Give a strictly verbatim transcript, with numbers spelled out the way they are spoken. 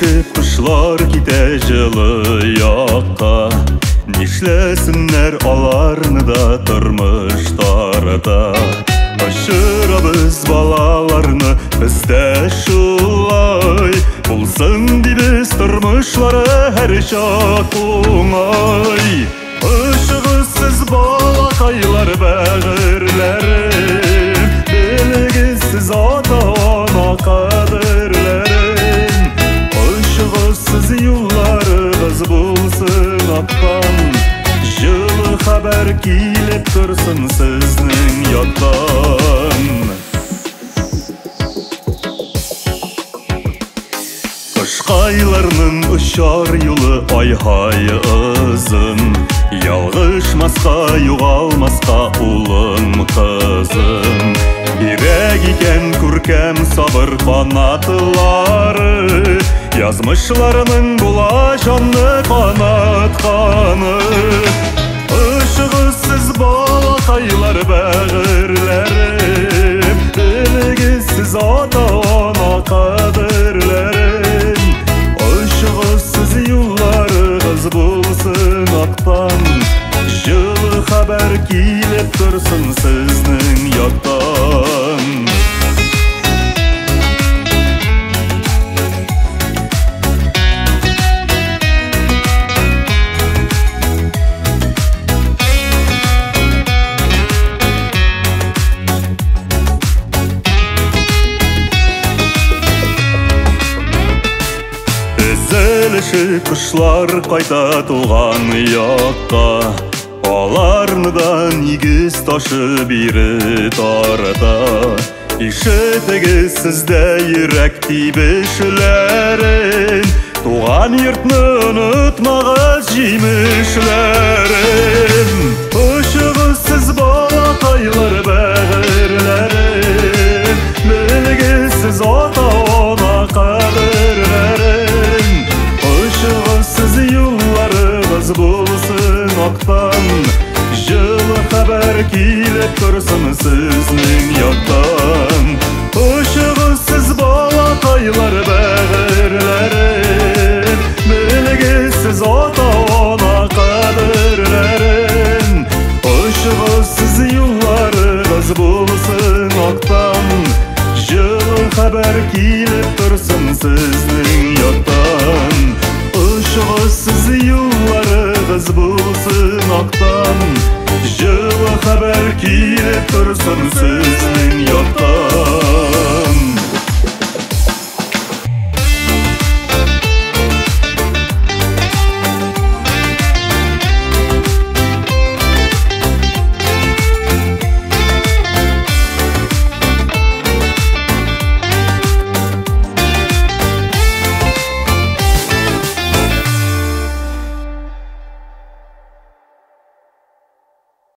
Езелешіп құшлар ките жылы яққа, Нишлесіннер аларны да тұрмыштарда. Ашырабыз балаларны бізде шулай, Болсын дейбіз тұрмышлары әр шақ оңай. Ұшығызсыз балақайлар бәғірлерім, Білгізсіз ата-ана қадірлерім. Ұшығызсыз юлларығыз болсын атқан, Жылы хабар келіп тұрсын сізнің яттан. Қышқайларның ұшар юлы ай-хай ызын, Ялғышмасқа, юғалмасқа улым қызым. Керек екен күркем сабыр қанатылары, Язмышларының бұла жанны қанатқаны. Ұшығызсыз балақайлар бәғірлерім, Білгізсіз ата-ана қадірлерім. Ұшығызсыз юлларығыз болсын атқан, Жылы хабар келіп тұрсын сізнің яқтан. Езелешіп құшлар қайта туған яққа, Аларны да нигіз ташы бири тарата. Ишетегізсізде йөрәк тибешләрен, Туған йортны онытмағыз җимешләрен. Ұшығызсыз балақайлар бәғірләрен, Білгізсіз ата-ана қадірләрен. Ұшығызсыз юлларығыз болсын атқан, Жылы хабар келіп тұрсын сізнің яттан. Ұшығызсыз балақайлар бәғірләрен, Білгізсіз ата-ана қадірләрен. Ұшығызсыз юлларығыз болсын атқан, Жылы хабар келіп тұрсын сізнің яттан. Ұшығызсыз юлларығыз болсын атқан, Жылы хабар келіп тұрсын сізнің яттан.